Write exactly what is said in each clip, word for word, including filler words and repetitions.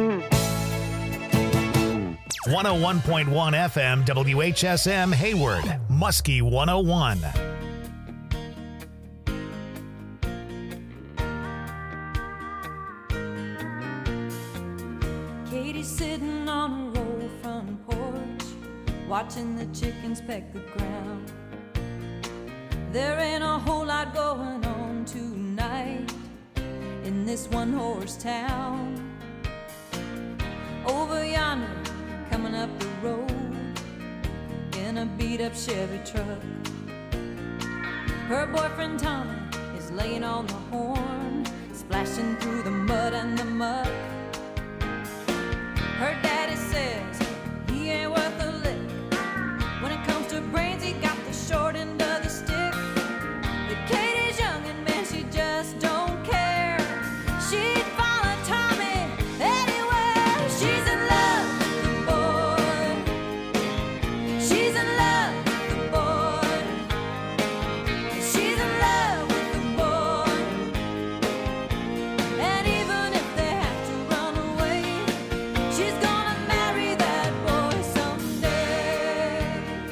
one oh one point one F M W H S M Hayward, Muskie one oh one. Katie's sitting on her old front porch, watching the chickens peck the ground. There ain't a whole lot going on tonight in this one-horse town. Over yonder, coming up the road in a beat-up Chevy truck, her boyfriend Tommy is laying on the horn, splashing through the mud and the muck. Her daddy says he ain't worth a lick. When it comes to brains, he got the short end of the stick. But Katie's young and man, she just don't care. She'd follow Tommy anywhere. She's in love with the boy. She's in love with the boy. She's in love with the boy. And even if they have to run away, she's gonna marry that boy someday.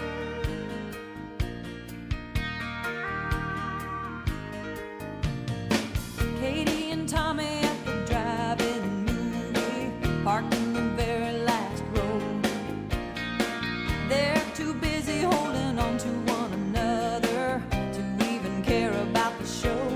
Katie and Tommy at the drive-in movie, parked in the very last row. They're too busy holding on to one another to even care about the show.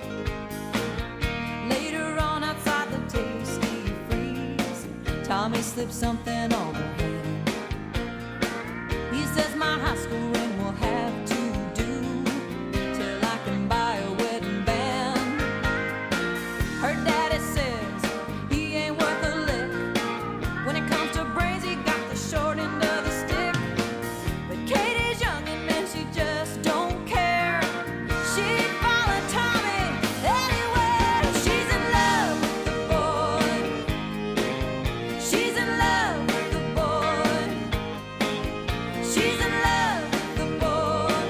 Later on outside the Tasty Freeze, Tommy slipped something on her hand. He says my high school ring will have to do till I can buy a wedding band. Her daddy says he ain't worth a lick. When it comes to brains, he got the short end of the stick. But Katie's young and man, she just don't care. She'd follow Tommy anywhere. She's in love with the boy. She's in love with the boy. She's in love with the boy.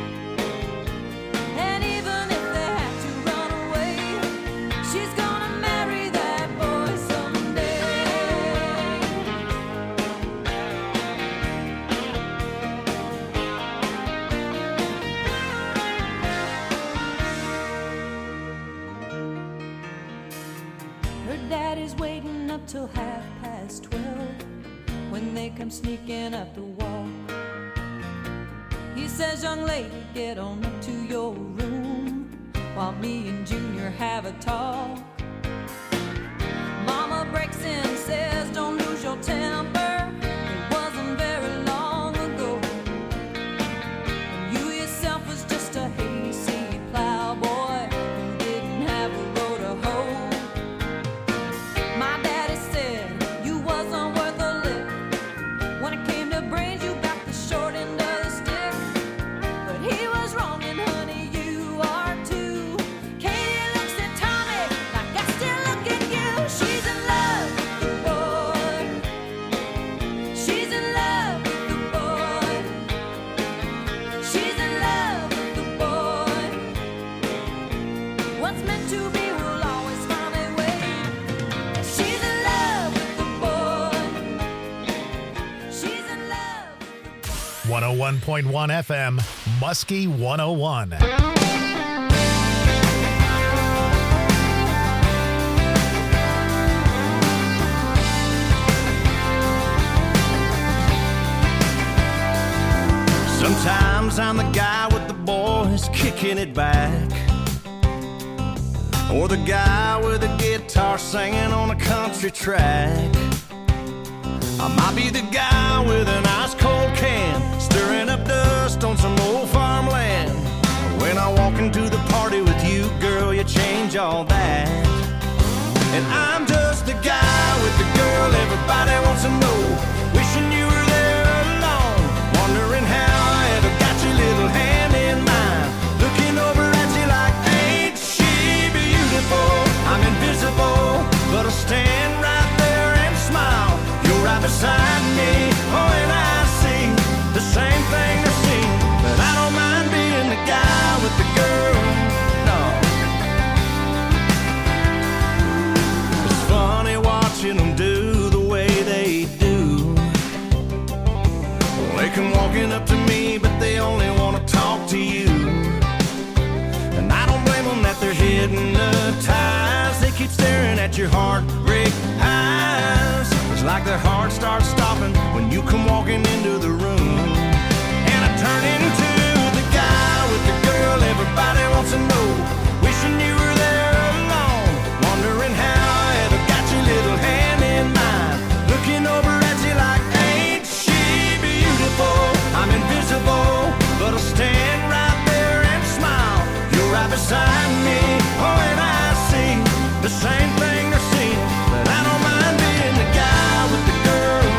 And even if they have to run away, she's gonna marry that boy someday. Her daddy's waiting up till half past twelve when they come sneaking up the walk. He says, young lady, get on up to your room while me and Junior have a talk. Mama breaks in and says, don't lose your temper. It wasn't very long ago when you yourself was just a hayseed plowboy who didn't have a row to hoe. My daddy said you wasn't worth a lick. When it came to brains, you got the short end of the stick. But he was wrong, and honey, you are too. Katie looks at Tommy like I still look at you. She's in love with the boy. She's in love with the boy. She's in love with the boy. What's meant to be will always find a way. She's in love with the boy. She's in love with the boy. one oh one point one F M, Muskie one oh one. Sometimes I'm the guy with the boys kicking it back, or the guy with a guitar singing on a country track. I might be the guy with an ice cold can, stirring up dust on some old farmland. When I walk into the party with you, girl, you change all that. And I'm just the guy with the girl everybody wants to know, wishing you were there alone, wondering how I ever got your little hand in mine, looking over at you like, ain't she beautiful? I'm invisible, but I stand right there and smile. You're right beside me, oh, and I see the same thing they see. But I don't mind being the guy with the girl, no. As hypnotized. They keep staring at your heartbreak eyes. It's like their heart starts stopping when you come walking into the room. And I turn into the guy with the girl everybody wants to know. Wishing you were there alone, wondering how I ever got your little hand in mine. Looking over at you like, ain't she beautiful? I'm invisible, but I'll stand right there and smile. You're right beside me, oh, and I see the same thing they're seeing. But I don't mind being the guy with the girl,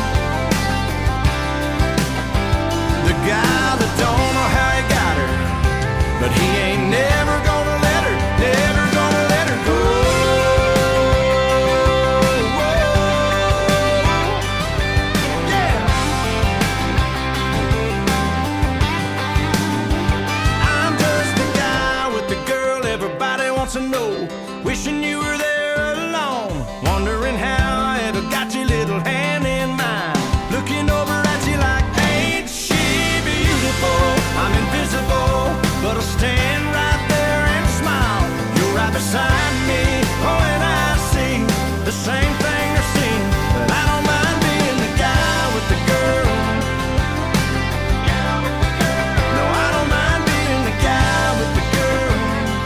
the guy that don't know how he got her, but he ain't never gonna let her, never gonna let her go. Yeah. I'm just the guy with the girl everybody wants to know. Wishing you were there alone, wondering how I ever got your little hand in mine. Looking over at you like, ain't she beautiful? I'm invisible, but I'll stand right there and smile. You're right beside me, oh, and I see the same thing they're seeing. But I don't mind being the guy with the girl. No, I don't mind being the guy with the girl.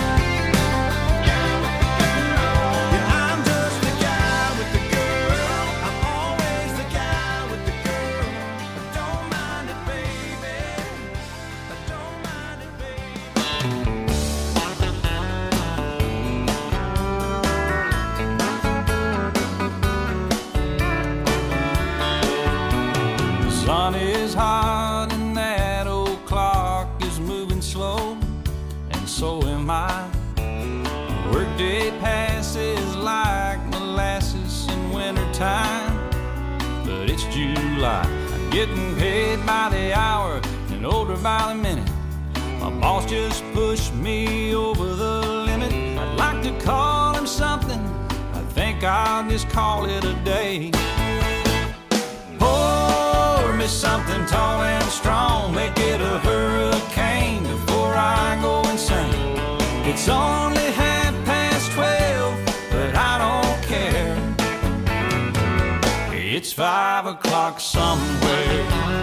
Yeah, I'm just the guy with the girl. I'm always the guy with the girl. I don't mind it, baby. I don't mind it, baby. The sun is hot and that old clock is moving slow, and so am I. Workday passes like molasses in wintertime, but it's July. I'm getting paid by the hour and older by the minute. My boss just pushed me over the limit. I'd like to call him something, I think I'll just call it a day. Pour me something tall and strong, make it a hurricane before I go insane. It's only half past twelve, but I don't care. It's five o'clock somewhere.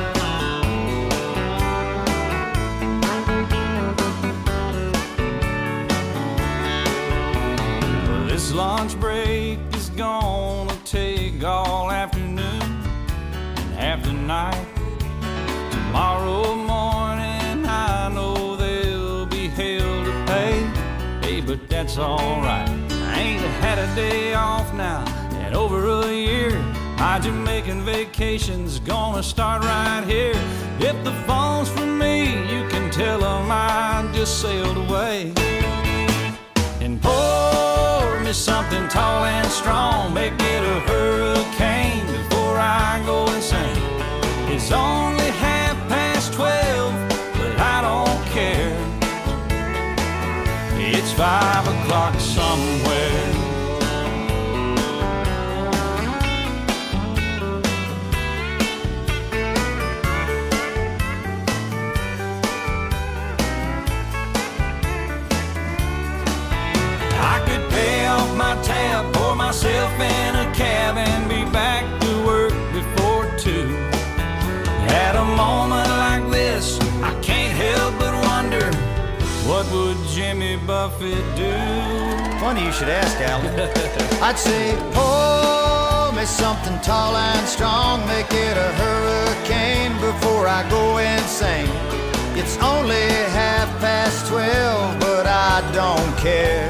This lunch break is gonna take all afternoon and half the night. Tomorrow morning I know there'll be hell to pay. Hey, but that's alright. I ain't had a day off now in over a year. My Jamaican vacation's gonna start right here. If the phone's for me, you can tell them I just sailed away. And pour me something tall and strong, make it a hurricane before I go insane. It's only half past twelve, but I don't care. It's five o'clock somewhere. I could pay off my tab, pour myself in a cab, and be back to work before two. At a moment like this, I can't help but wonder, what would Jimmy Buffett do? Funny you should ask, Alan. I'd say, pour me something tall and strong, make it a hurricane before I go insane. It's only half past twelve, but I don't care.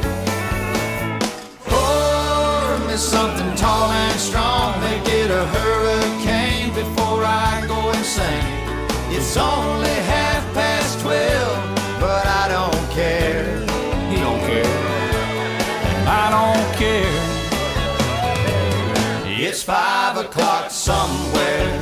Pour me something tall and strong, make it a hurricane before I go insane. It's only half past twelve, but I don't care. You don't care. I don't care. It's five o'clock somewhere.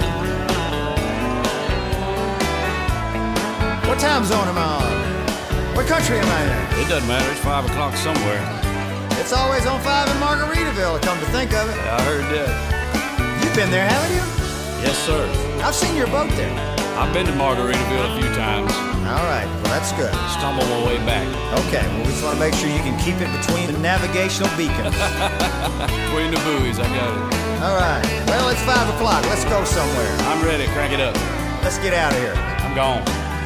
What time zone am I on? What country am I in? It doesn't matter. It's five o'clock somewhere. It's always on five in Margaritaville, come to think of it. Yeah, I heard that. You've been there, haven't you? Yes, sir. I've seen your boat there. I've been to Margaritaville a few times. All right, well, that's good. Stumble my way back. Okay, well, we just want to make sure you can keep it between the navigational beacons. Between the buoys, I got it. All right, well, it's five o'clock. Let's go somewhere. I'm ready. Crank it up. Let's get out of here. I'm gone.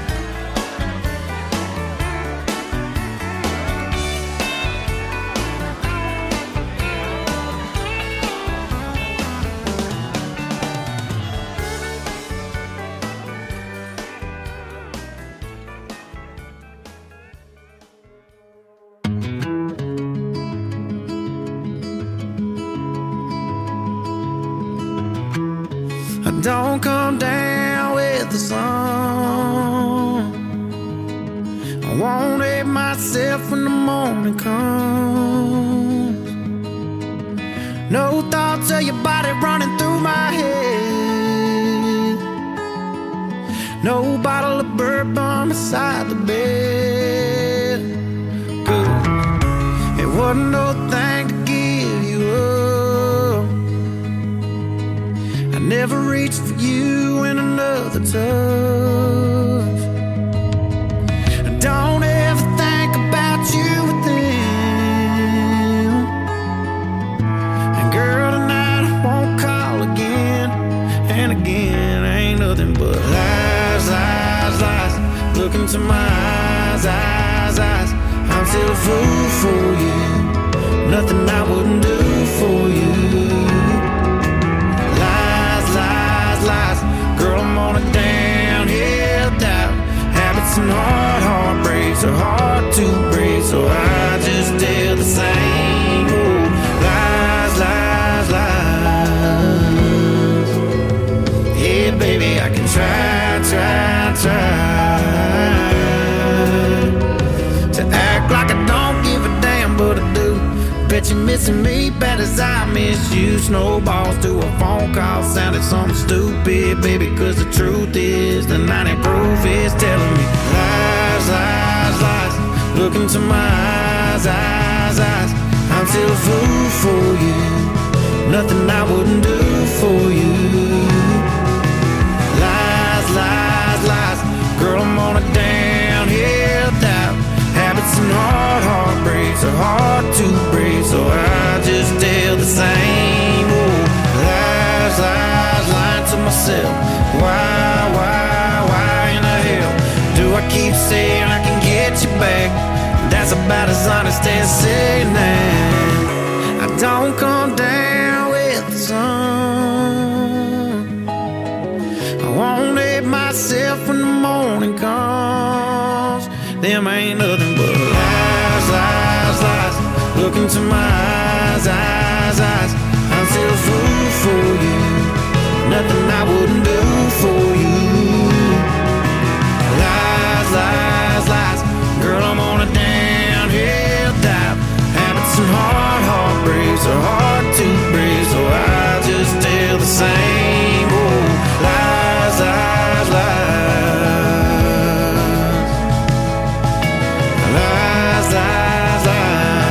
Don't come down with the sun. I won't hate myself when the morning comes. No thoughts of your body running through my head. No bottle of bourbon beside the bed. Good. It wasn't no thing to give you up. Never reached for you in another touch. Don't ever think about you with them. And girl, tonight I won't call again. And again, ain't nothing but lies, lies, lies. Look into my eyes, eyes, eyes. I'm still a fool for you. Nothing I wouldn't do for you. Lies. Girl, I'm on a downhill doubt. Habits and hard heartbreaks are hard to break, so I just tell the same old lies, lies, lies. Yeah, baby, I can try, try, try to act like I don't give a damn, but I do. Bet you're missing me bad as I miss you. Snowballs to a phone call sounded something stupid, baby, cause the truth is the ninety proof is telling me lies, lies, lies. Look into my eyes, eyes, eyes. I'm still a fool for you. Nothing I wouldn't do for you. Lies, lies, lies. Girl, I'm on a downhill doubt. Habits and hard heartbreaks are hard to break, so I just tell the same old lies, lies, lying to myself. Why, why, why in the hell do I keep saying I can get you back? That's about as honest as saying that I don't come down with the sun. I won't hate myself when the morning comes. Them ain't nothing but lies, lies, lies. Look into my eyes, eyes, eyes. I'm still a fool for you. Nothing I wouldn't do for you. Lies, lies, lies. Girl, I'm on a downhill dive. Habits and hard heartbreaks are hard to break, so I just tell the same old lies, lies, lies. Lies, lies, lies.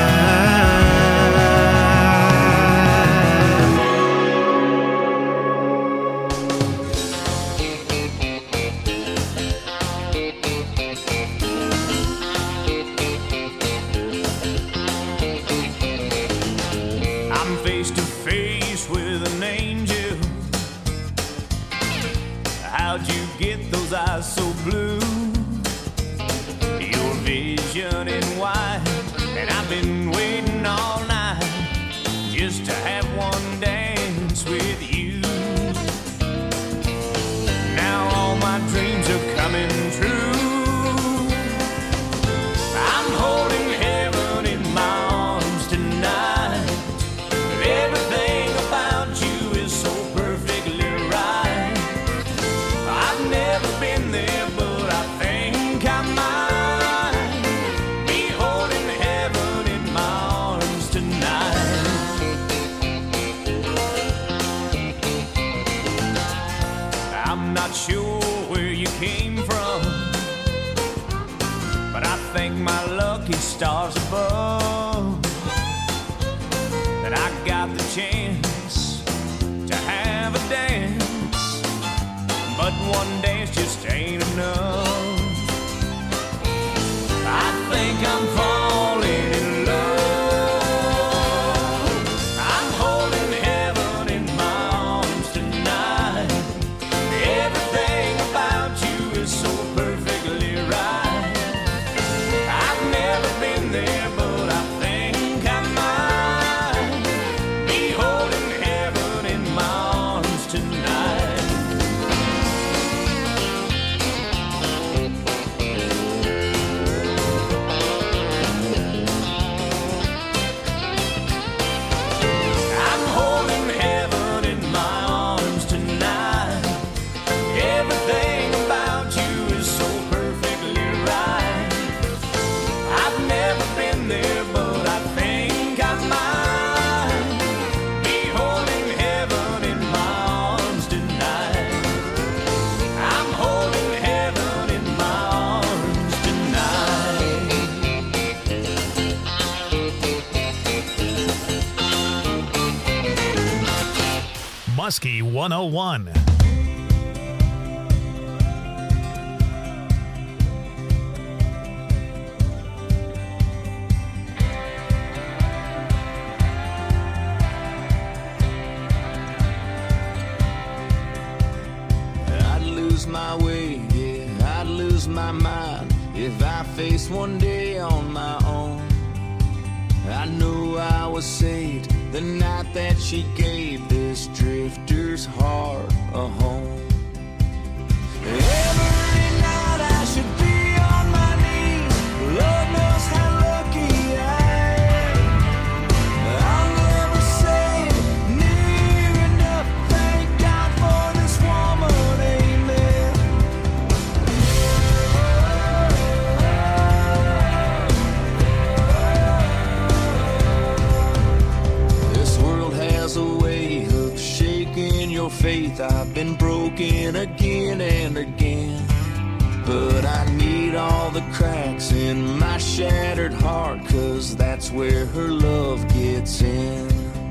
I'm face to face with an angel. How'd you get those eyes so blue? Your vision in white, and I've been waiting all night just to have one dance with you. Now all my dreams are coming true. I'm holding heaven in my arms tonight. Everything about you is so perfectly right. I've never been there, but I think I might be holding heaven in my arms tonight. I'm not sure where you came from, but I thank my lucky stars above that I got the chance to have a dance. But one dance just ain't enough. I think I'm falling in love. I'm holding heaven in my arms tonight. Everything about you is so perfectly right. I've never been there, but I think I might be holding heaven in my arms tonight. I'm holding heaven in my arms tonight. Everything about you is so perfectly right. I've never been there, but I think I might be holding heaven in my arms tonight. I'm holding heaven in my arms tonight. Muskie one oh one. I'd lose my way, yeah, I'd lose my mind if I faced one day on my own. I knew I was saved the night that she gave this drifter's heart a home. Every night I should be on my knees. Lord knows how lucky I am. I'll never say it near enough. Thank God for this woman, amen. This world has a way of shaking your faith. I've been broken again and again, but I need all the cracks in my shattered heart, 'cause that's where her love gets in.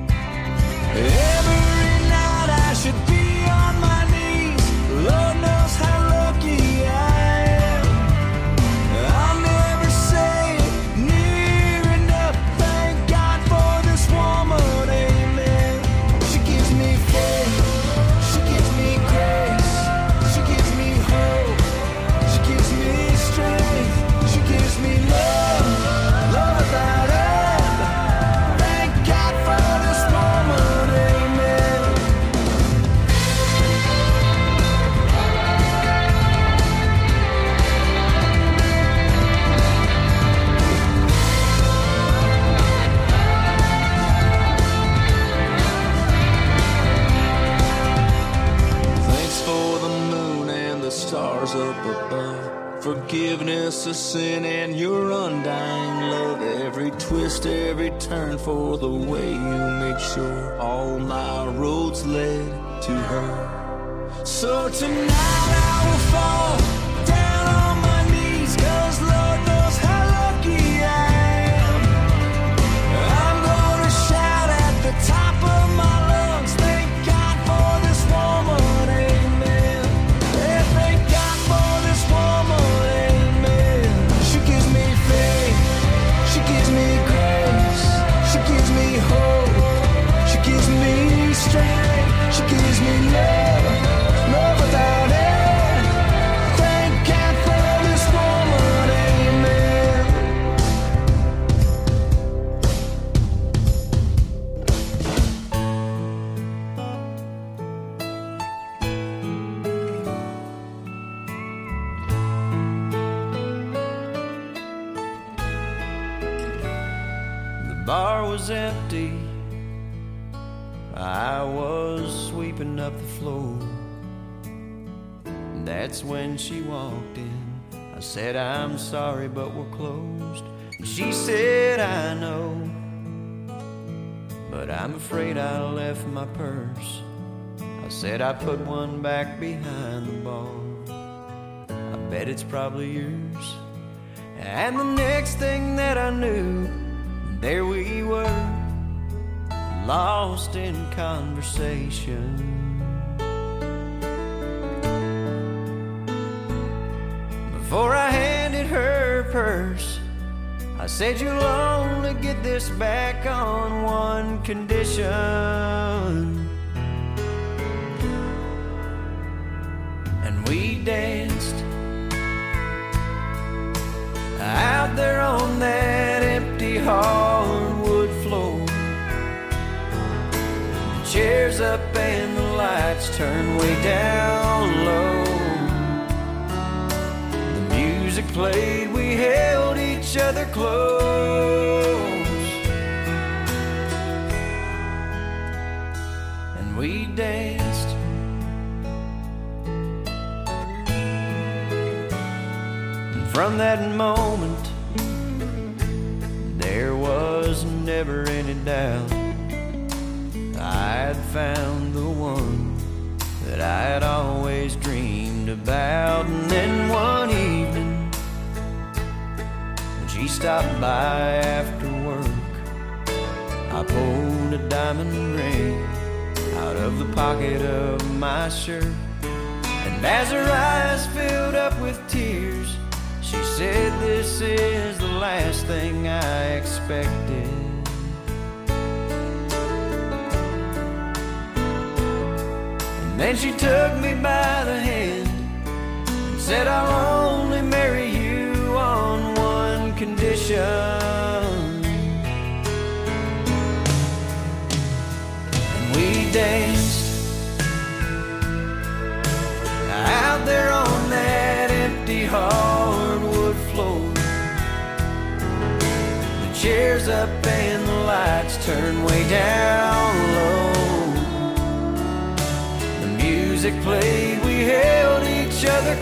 Every night I should be on my knees. Lord knows how lucky I am. I'll never say it near enough. Thank God for this woman, amen. She gives me faith, she gives me grace, she gives me hope, she gives me strength, she gives me love, love without end. Thank God for this woman, amen. Thanks for the moon and the stars up above. Forgiveness of sin and your undying love. Every twist, every turn for the way you made sure all my roads led to her. So tonight I will fall down on my knees, 'cause Lord knows how lucky I am. I'm gonna shout at the top of my lungs. Thank God for this woman, amen. Yeah, thank God for this woman, amen. She gives me faith, she gives me grace, she gives me hope, she gives me strength, she gives me love, love without end. Thank God for this woman, amen. The bar was empty. I was sweeping up the floor. That's when she walked in. I said, I'm sorry, but we're closed. And she said, I know, but I'm afraid I left my purse. I said, I put one back behind the bar. I bet it's probably yours. And the next thing that I knew, there we were, lost in conversation. Before I handed her her purse, I said, you'll only get this back on one condition. And we danced out there on that empty hardwood floor. The chairs up and the lights turned way down low. The music played, we held each other close, and we danced. And from that moment, there was never any doubt I'd found the one that I'd always dreamed about. And then one evening, when she stopped by after work, I pulled a diamond ring out of the pocket of my shirt. And as her eyes filled up with tears, she said, this is the last thing I expected. And then she took me by the hand and said, I'll only marry you on one condition. And we danced out there on that empty hardwood floor. The chairs up and the lights turned way down low. The music played, we held each other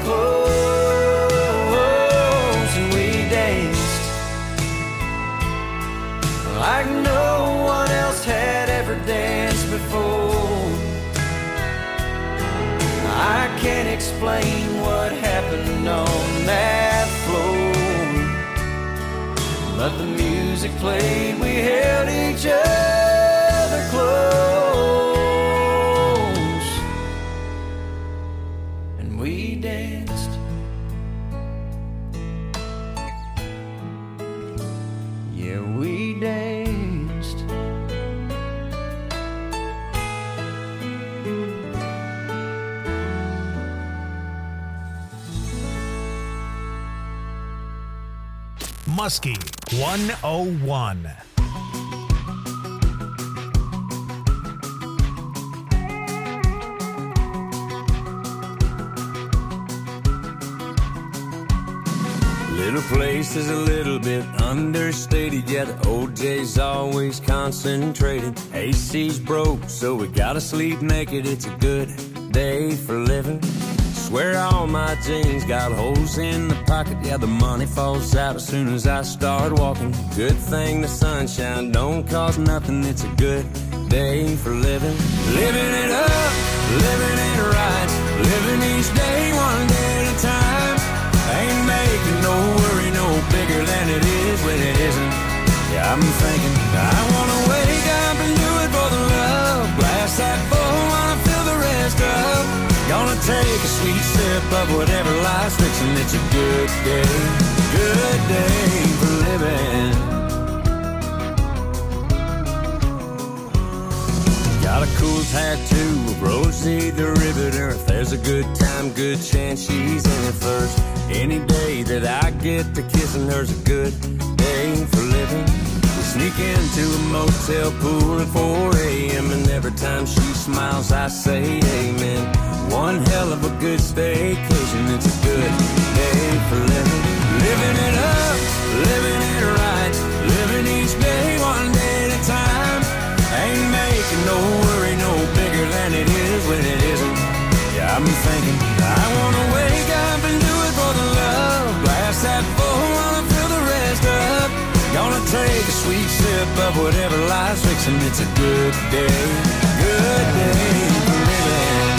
close, and we danced like no one else had ever danced before. I can't explain what happened on that floor, but the music played, we held each other close, and we danced. Yeah, we danced. Muskie one oh one. Little place is a little bit understated, yeah, the O J's always concentrated. A C's broke, so we gotta sleep naked. It's a good day for living. Swear all my jeans got holes in the pocket, yeah, the money falls out as soon as I start walking. Good thing the sunshine don't cost nothing. It's a good day for living. Living it up, living it right, living each day one day at a time. Ain't making no worry no bigger than it is when it isn't. Yeah, I'm thinking I wanna wake up and do it for the love. Glass that full, wanna fill the rest up. Gonna take a sweet sip of whatever life's fixing. It's a good day, good day for living. Got a cool tattoo of Rosie the Riveter. If there's a good time, good chance she's in it first. Any day that I get to kissing her's a good day for living. We sneak into a motel pool at four a.m. and every time she smiles I say amen. One hell of a good staycation. It's a good day for living. Living it up, living it right, living each day one day at a time. Ain't making no worry no bigger than it is when it isn't. Yeah, I'm thinking I wanna wake up and do it for the love. Glass that full, wanna fill the rest up. Gonna take a sweet sip of whatever life's fixing. It's a good day, good day for living.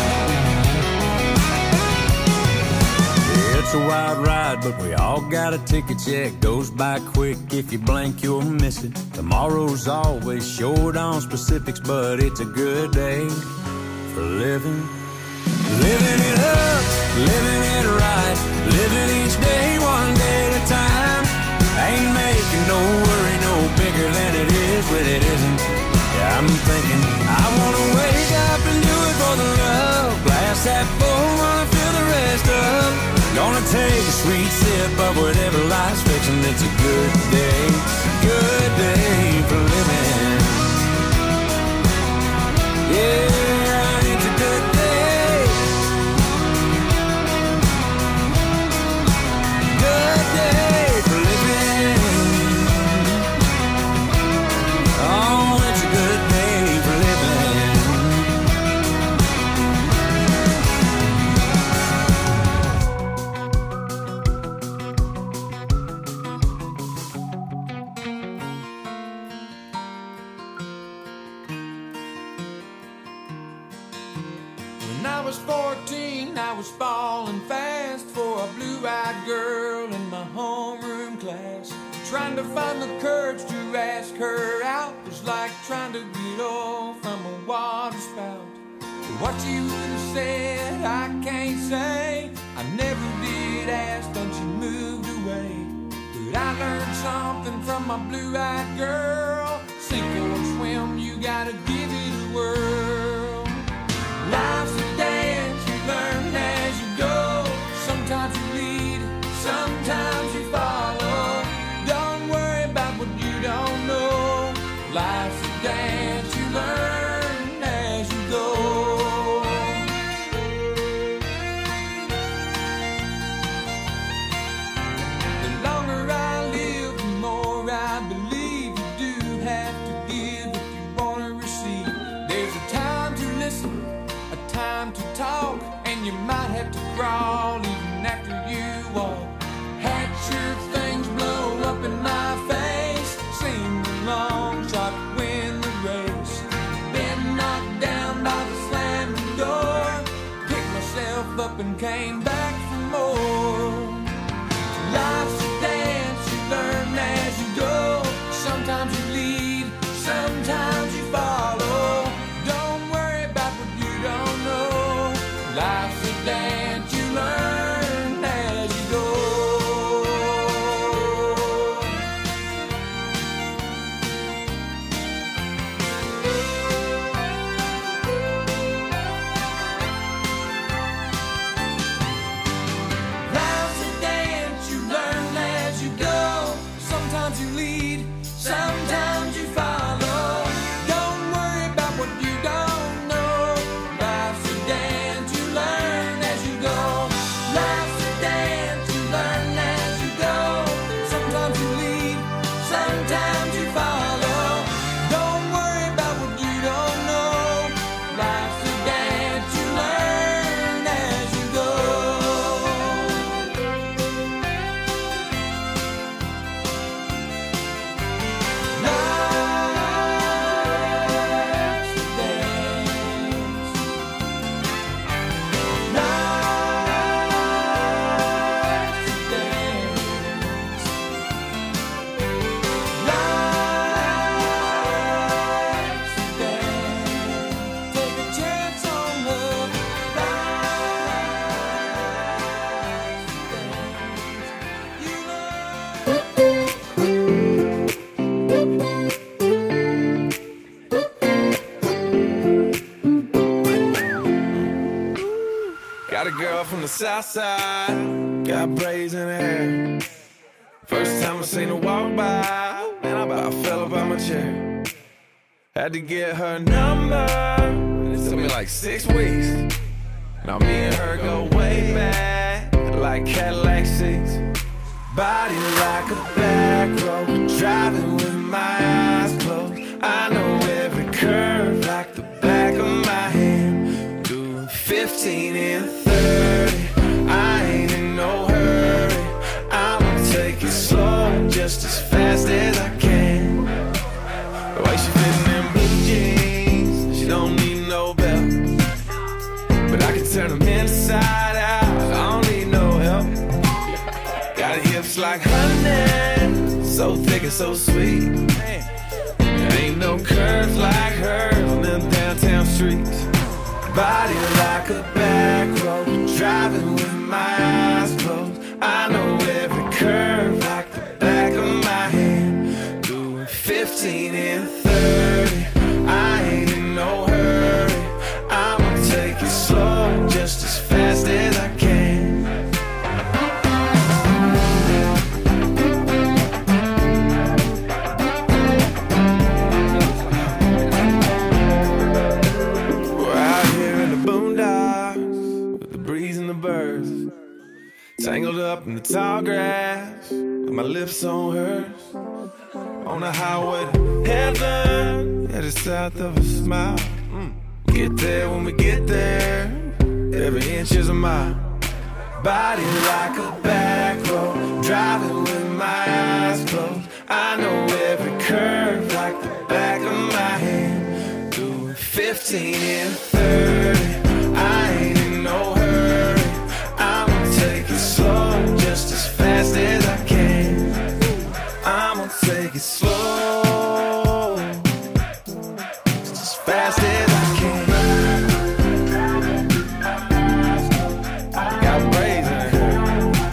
It's a wild ride, but we all got a ticket. ticket check goes by quick. If you blink, you'll miss it. Tomorrow's always short on specifics, but it's a good day for living. Living it up, living it right, living each day one day at a time. Ain't making no worry no bigger than it is when it isn't. Yeah, I'm thinking I wanna wake up and do it for the love. Blast that full, wanna fill the rest up. Gonna take a sweet sip of whatever life's fixing. It's a good day, good day for living. Yeah, it's a good day. Good day for living. Oh, it's a good day for living. When I was fourteen, I was falling fast for a blue-eyed girl in my homeroom class. Trying to find the courage to ask her out was like trying to get off from a water spout. What you would have said, I can't say. I never did ask, then she moved away. But I learned something from my blue-eyed girl. Sink or swim, you gotta give it a whirl. Life's a dance, you learn as you go. Sometimes you lead, sometimes you follow. Don't worry about what you don't know. Life's a dance, you learn as you go. The longer I live, the more I believe you do have to give if you want to receive. There's a time to listen, a time to talk, and you might have to crawl even after you walk. Had sure things blow up in my face, seemed a long shot to win the race. Been knocked down by the slamming door, picked myself up and came back for more. Life's a dance, you learn as you go. Sometimes you lead, sometimes you follow. Don't worry about what you don't know. Life's a dance, you learn as you go. Life's a dance, you learn as you go. Sometimes you lead, sometimes you follow. Don't worry about what you don't know. Life's a dance, you learn as you go. Life's a dance, you learn as you go. Sometimes you lead, sometimes you follow. Don't worry about what you don't know. Life's a dance, you learn as you go. Life's a dance. Life's a dance. Life's a dance. Take a chance on love. Life's a dance. You love. Got a girl from the south side, got braids in her hair. First time I seen her walk by, man, I about fell up out my chair. Had to get her number, it took me like six weeks. Now me and her go way back, like Cadillac seats. Body like a back road, driving with my eyes closed. I know every curve like the back of my hand. Doing fifteen and thirty, I ain't in no hurry. I'ma take it slow, just as fast as I can. The way she fits in them blue jeans, she don't need no belt. But I can turn them inside out, I don't need no help. Got hips like honey. so thick and so sweet. There ain't no curves like hers on them downtown streets. Body like a back road, driving with my eyes closed. I know every curve like the back of my hand. Doing fifteen and thirty, I ain't in no hurry. I'ma take it slow, just as fast as I can. Tangled up in the tall grass, with my lips on hers. On the highway to heaven, headed south of a smile. Mm. Get there when we get there, every inch is a mile. Body like a back road, driving with my eyes closed. I know every curve like the back of my hand. Doing fifteen and thirty, I ain't in no hurry. I'ma take it slow, just as fast as I can. I'ma take it slow, just as fast as I can. Got braids in her hair.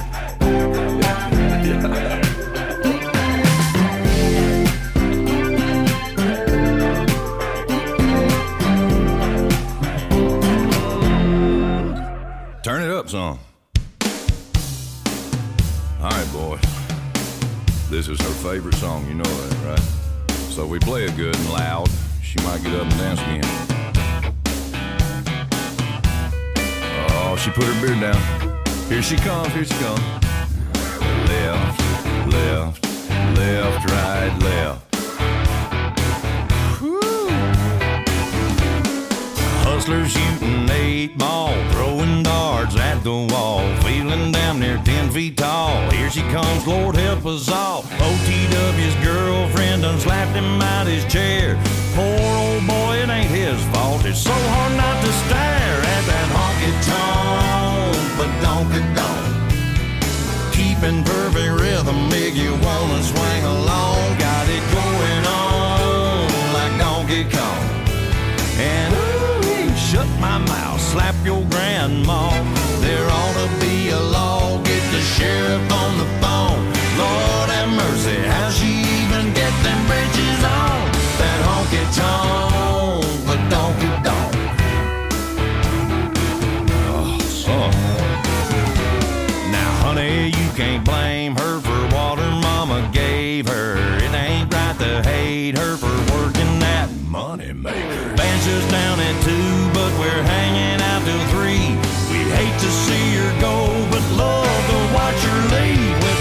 Turn it up some. All right, boys. This is her favorite song, you know that, right? So we play it good and loud. She might get up and dance again. Oh, she put her beard down. Here she comes, here she comes. Left, left, left, right, left. Hustlers shooting eight ball, throwing darts at the wall, feeling damn near ten feet tall. Here she comes, Lord help us all. O T W's girlfriend done slapped him out his chair. Poor old boy, it ain't his fault. It's so hard not to stare at that honky-tonk, but donky-donk. Keeping perfect rhythm, make you wanna swing along. Got it going on like Donkey Kong. And shut my mouth, slap your grandma. There ought to be a law, get the sheriff on the phone. Lord have mercy, how she even get them bridges on? That honky-tonk, but donkey-donk. Oh, son. Now, honey, you can't blame her for what her mama gave her. It ain't right to hate her for working that money maker. Benches down at two, but we're hanging out till three. We'd hate to see her go, but love to watch her leave with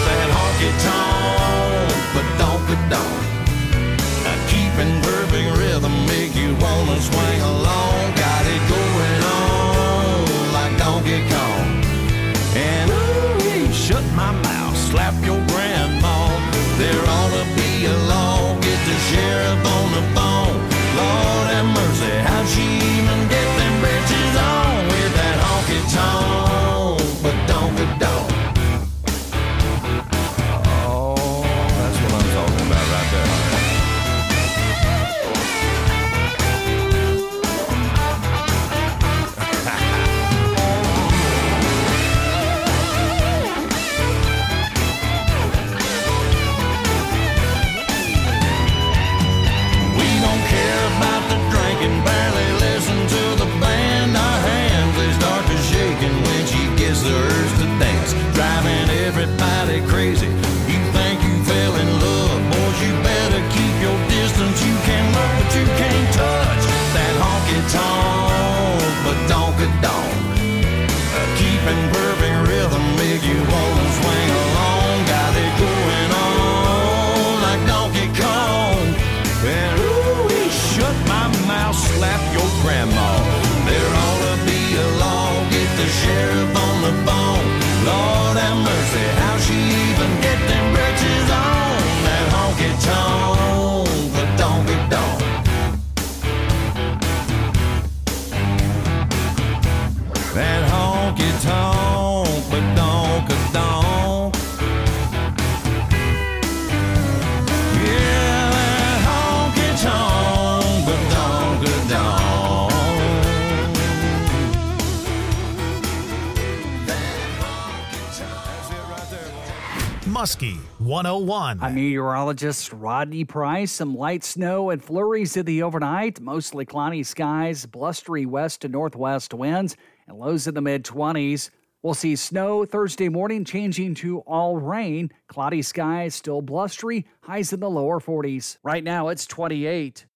Muskie one oh one. I'm meteorologist Rodney Price. Some light snow and flurries in the overnight. Mostly cloudy skies, blustery west to northwest winds, and lows in the mid-twenties. We'll see snow Thursday morning changing to all rain. Cloudy skies, still blustery, highs in the lower forties. Right now it's twenty-eight.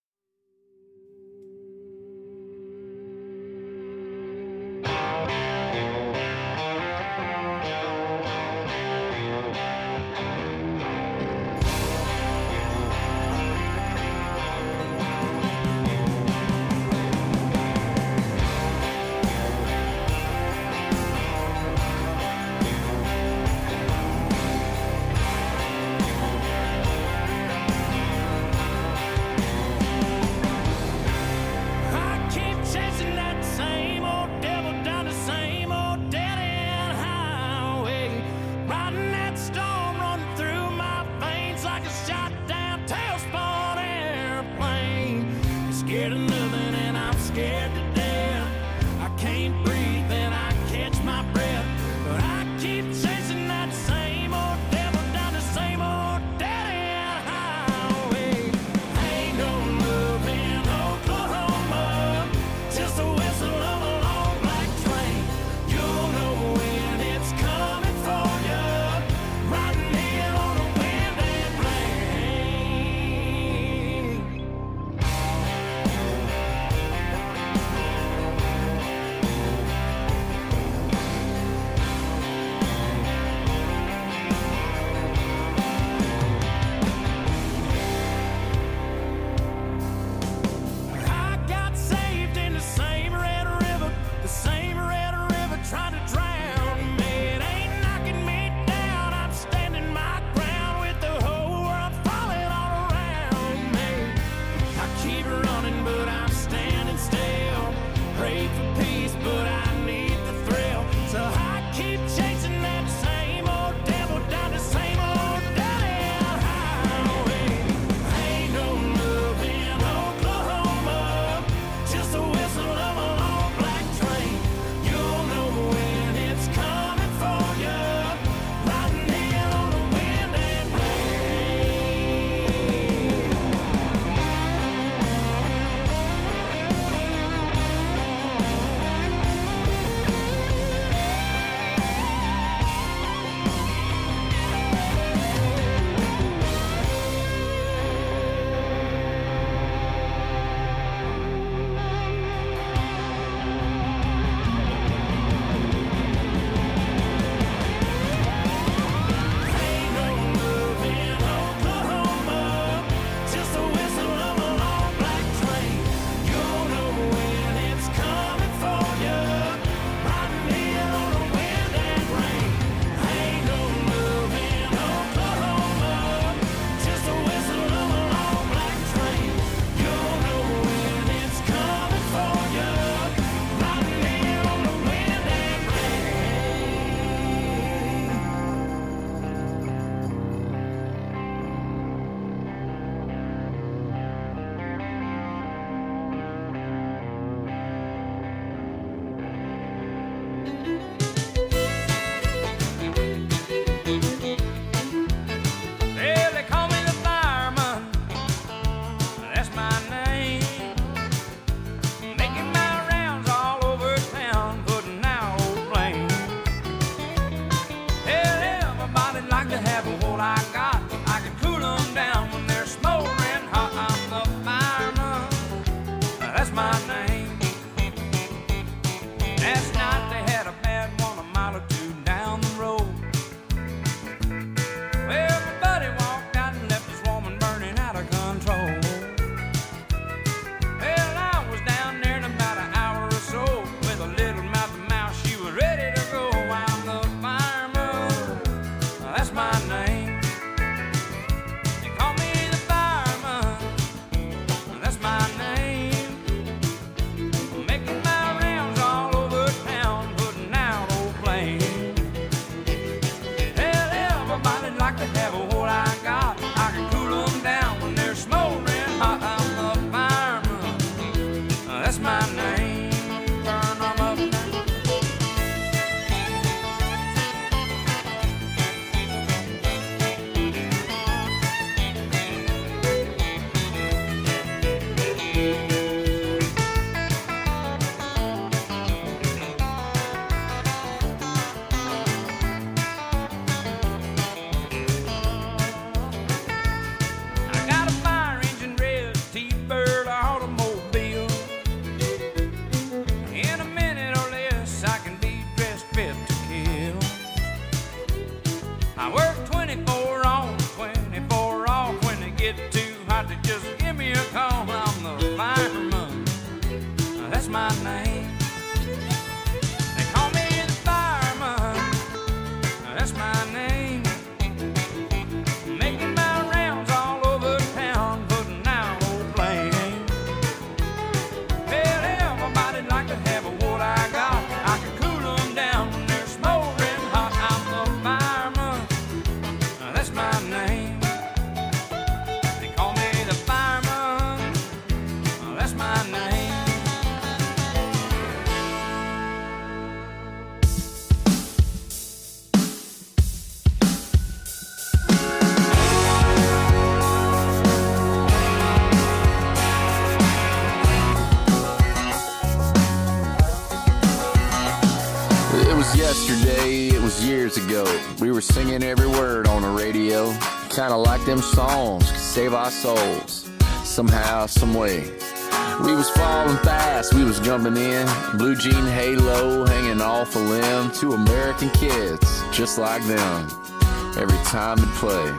was years ago. We were singing every word on the radio. Kinda like them songs could save our souls. Somehow, some way. We was falling fast, we was jumping in. Blue jean halo hanging off a limb. Two American kids, just like them. Every time it played.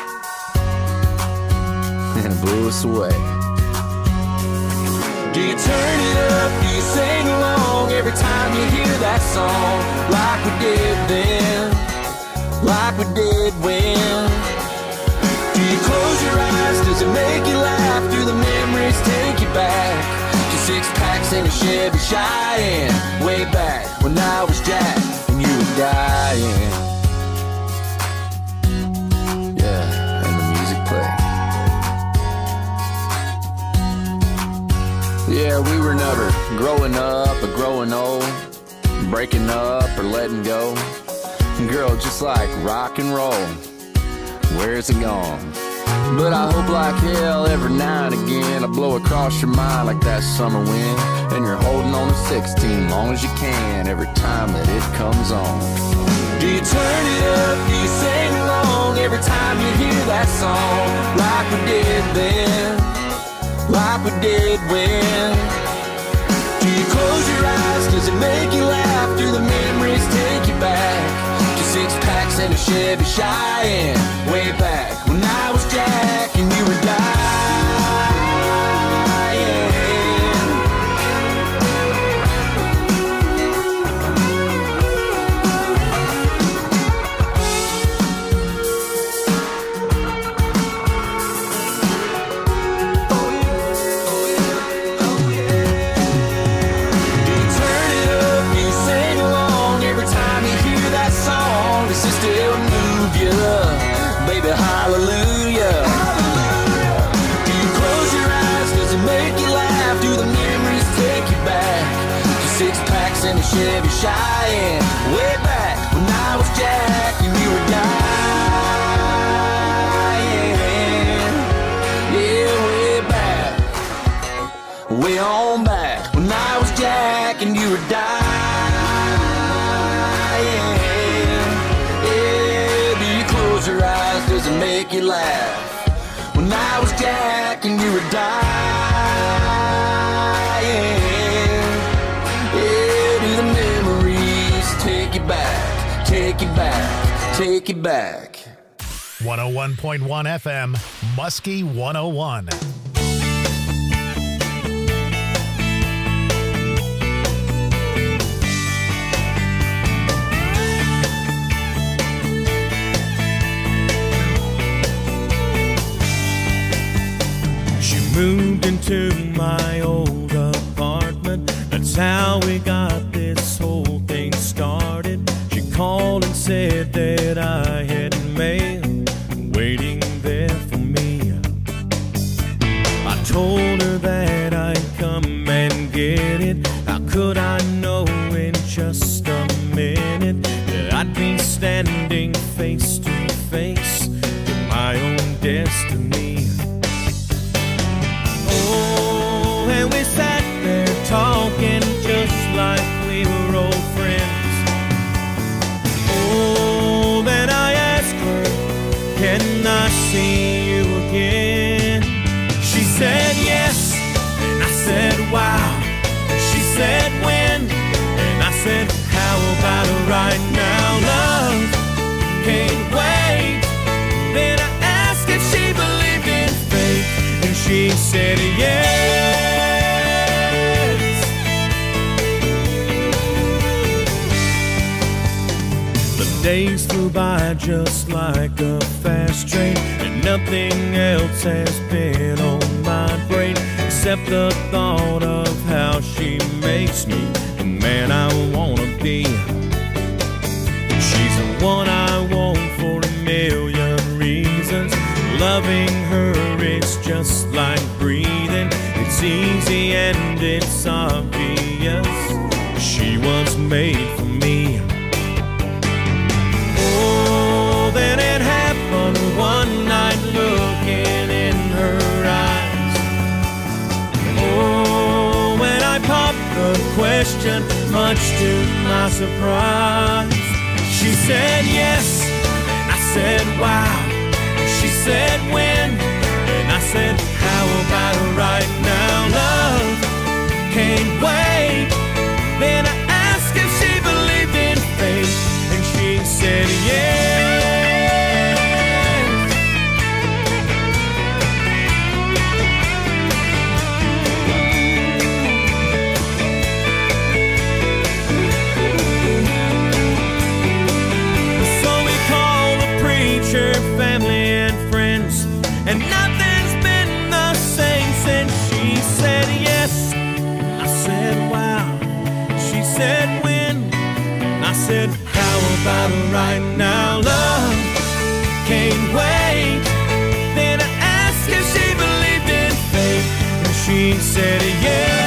And it blew us away. Do you turn it up? Do you sing along every time you hear that song? Like we did then, like we did when. Do you close your eyes? Does it make you laugh? Do the memories take you back to six packs in a Chevy Cheyenne? Way back when I was Jack and you were dying. Yeah, and the music played. Yeah, we were never growing up or growing old, breaking up or letting go. Girl, just like rock and roll, where's it gone? But I hope like hell every now and again I blow across your mind like that summer wind, and you're holding on to sixteen long as you can every time that it comes on. Do you turn it up? Do you sing along every time you hear that song? Like we did then, like we did when. Do you close your eyes? Does it make you laugh? Do the memories take you back to six packs and a Chevy Cheyenne? Way back when I was Jack and you were dying. Baby, hallelujah. Hallelujah. Do you close your eyes? Does it make you laugh? Do the memories take you back to six packs and a Chevy Cheyenne? Way back when I was Jack and you were dying. Yeah, way back, way on back when I was Jack and you were dying. Your eyes, does it make you laugh? When I was Jack and you were dying. Yeah, do the memories take you back, take you back, take you back. one oh one point one F M, Muskie one oh one. Moved into my old apartment. That's how we got this whole thing started. She called and said that I had mail waiting there for me. I told her that I'd come and get it. How could I know in just a minute that I'd be standing face to face with my own destiny? And we sat there talking just like we were old friends. Oh, then I asked her, can I see you again? She said yes, and I said wow. She said when, and I said how about right now? Love can't wait. Then I asked if she believed in fate, and she said yes. Days flew by just like a fast train, and nothing else has been on my brain except the thought of how she makes me the man I wanna be. She's the one I want for a million reasons. Loving her is just like breathing. It's easy and it's obvious. She was made for me. Oh, then it happened one night, looking in her eyes. Oh, when I popped the question, much to my surprise, She said yes, and I said wow. She said when, and I said how about right now? Love can't wait. Then I asked if she believed in fate, and she said yes. Family and friends, and nothing's been the same since she said yes. I said wow. She said when. I said how about right now? Love can't wait. Then I asked if she believed in fate, and she said yes.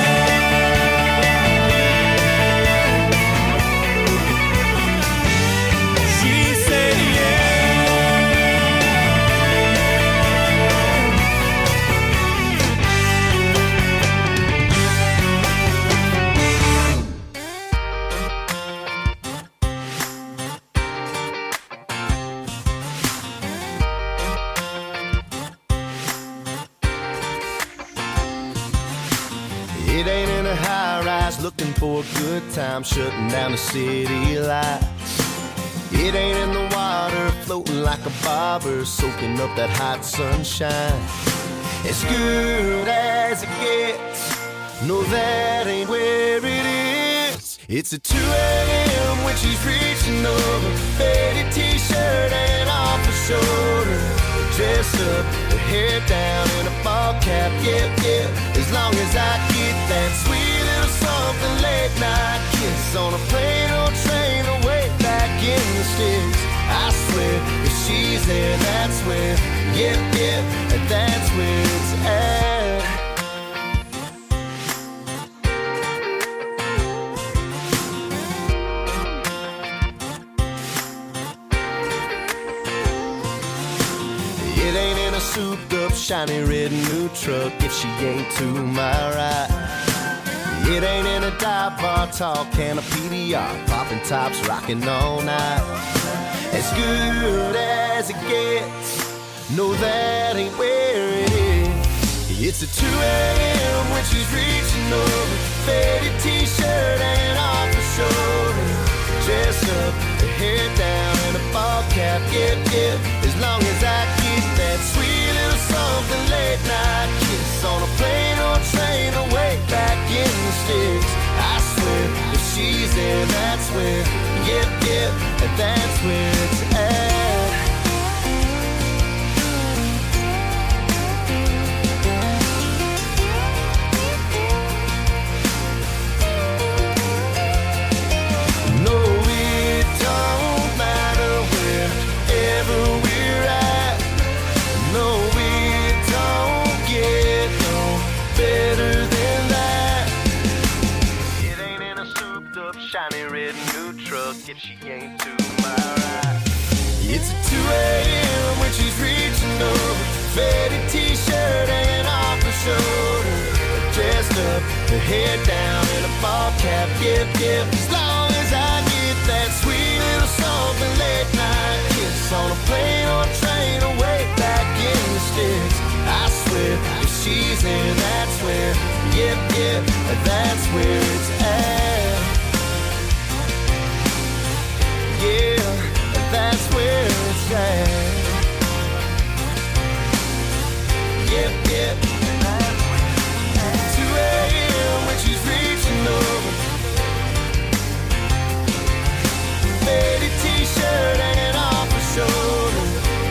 It ain't in a high rise looking for a good time, shutting down the city lights. It ain't in the water floating like a bobber, soaking up that hot sunshine. As good as it gets, no, that ain't where it is. It's at two a.m. when she's reaching over, faded t-shirt and off her shoulder, dressed up, her hair down in a ball cap, yeah, yeah. As long as I get that sweet little something late night kiss on a plane or train away back in the sticks. I swear, if she's there, that's where, yeah, yeah, that's where it's at. It ain't in a souped up, shiny red new truck if she ain't to my right. It ain't in a dive bar, tall can of P D R, popping tops, rocking all night. As good as it gets, no, that ain't where it is. It's at two a.m. when she's reaching over, faded t-shirt and off her shoulder, dressed up, her hair down in a ball cap, yeah, yeah. As long as I get that sweet little something late night kiss on a plane or train away back in the sticks. I swear, if she's there, that's where, yep, yep, that's where it's at. No, it don't matter wherever we're at. No, it don't get no better than that. It ain't in a souped up, shiny red new truck if she ain't to my right. It's at two a.m. when she's reaching over, faded t-shirt and off her shoulder, dressed up, her hair down in a ball cap, yep, yep. As long as I get that sweet little something late night kiss on a plane or train away back in the sticks. I swear, if she's in, that's where, yep, yep, that's where it's at. Yeah, that's where it's at. Yep, yep, two a.m. when she's reaching over, faded t-shirt hanging off her shoulder.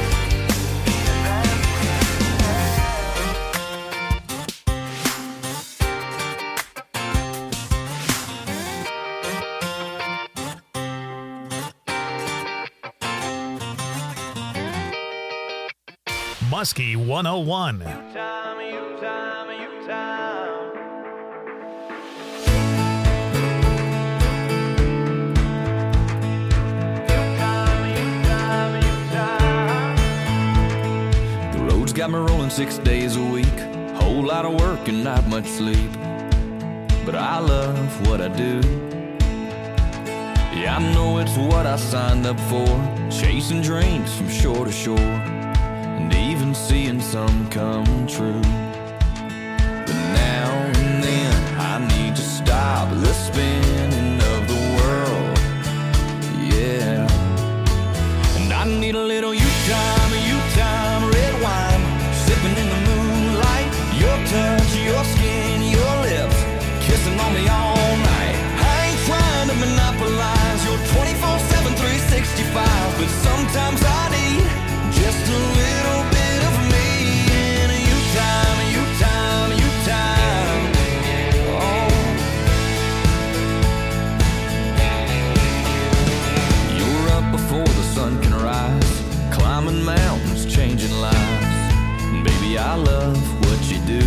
Muskie one oh one. Time, you time, you time. The road's got me rolling six days a week, whole lot of work and not much sleep, but I love what I do. Yeah, I know it's what I signed up for, chasing dreams from shore to shore, and even seeing some come true. But now and then I need to stop the spinning of the world, yeah. And I need a little you time, you time, red wine, sipping in the moonlight, your touch, your skin, your lips, kissing on me all night. I ain't trying to monopolize your twenty-four seven, three sixty-five, but sometimes I need just a little bit of me and you time, you time, you time. Oh, you're up before the sun can rise, climbing mountains, changing lives. And baby, I love what you do.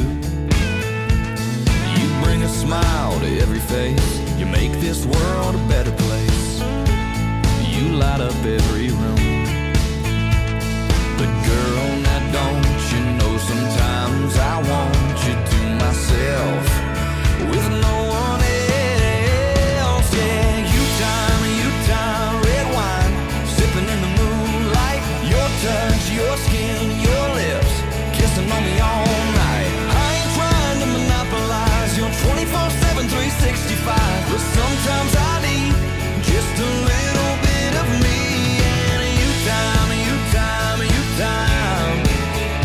You bring a smile to every face, you make this world a better place. You light up every room. But girl, now don't you know sometimes I want you to myself with no one else. Yeah, you time, you time, red wine, sipping in the moonlight, your touch, your skin, your lips, kissing on me all night. I ain't trying to monopolize your twenty-four seven, three sixty-five, but sometimes I need just a little bit of me and you time, you time, you time.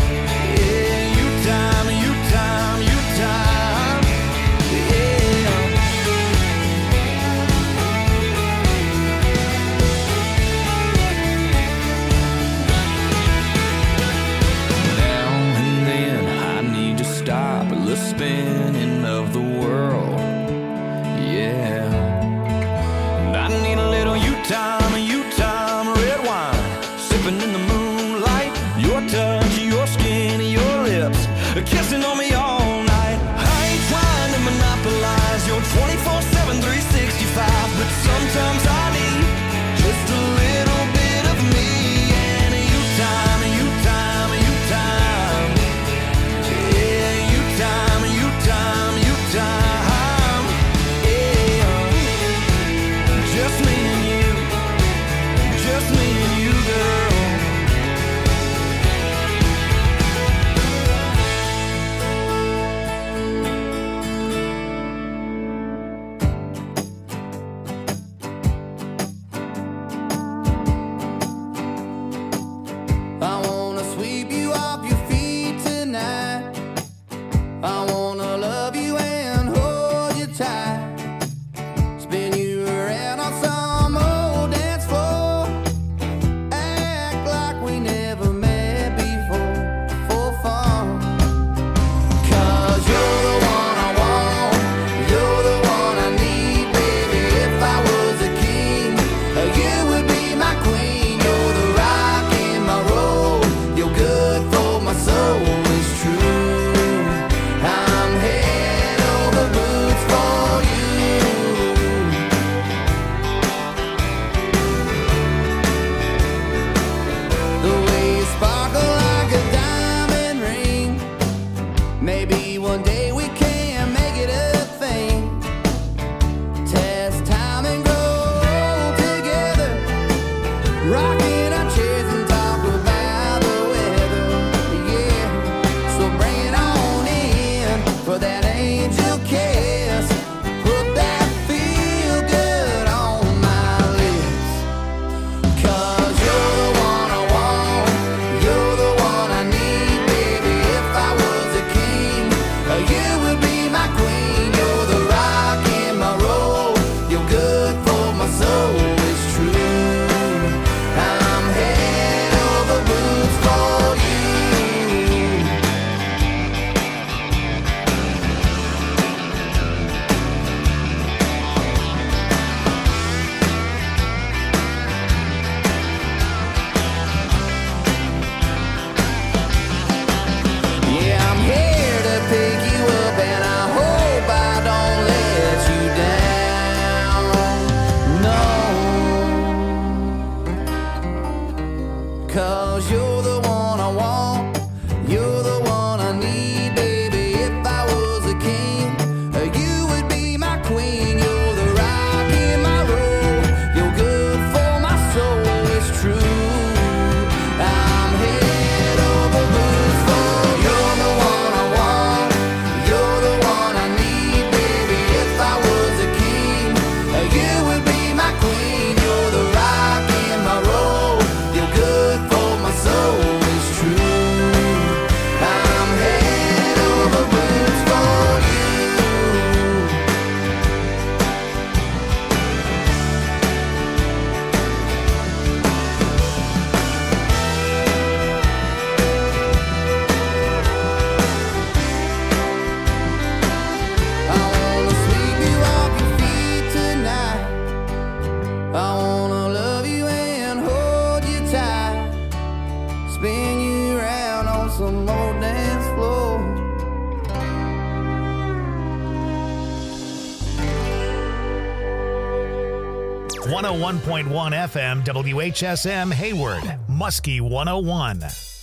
one oh one point one F M W H S M Hayward, Muskie one oh one.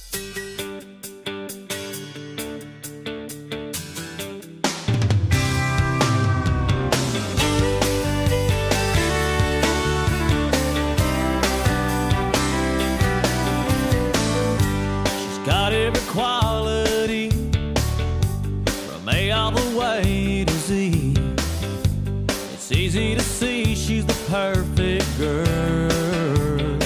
Got every quality from A all the way to Z. It's easy to see she's the perfect girl.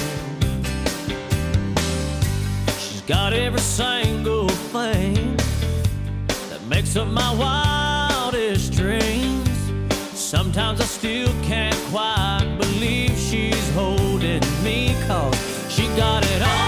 She's got every single thing that makes up my wildest dreams. Sometimes I still can't quite believe she's holding me, 'cause she got it all.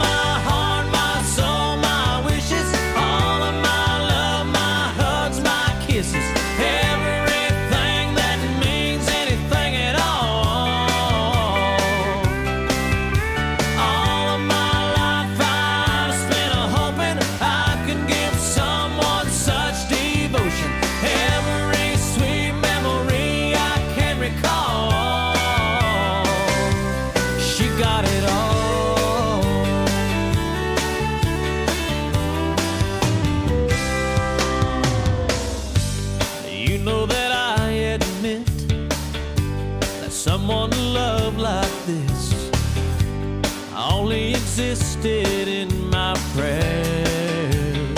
Existed in my prayers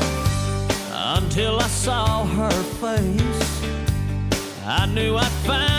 until I saw her face. I knew I'd find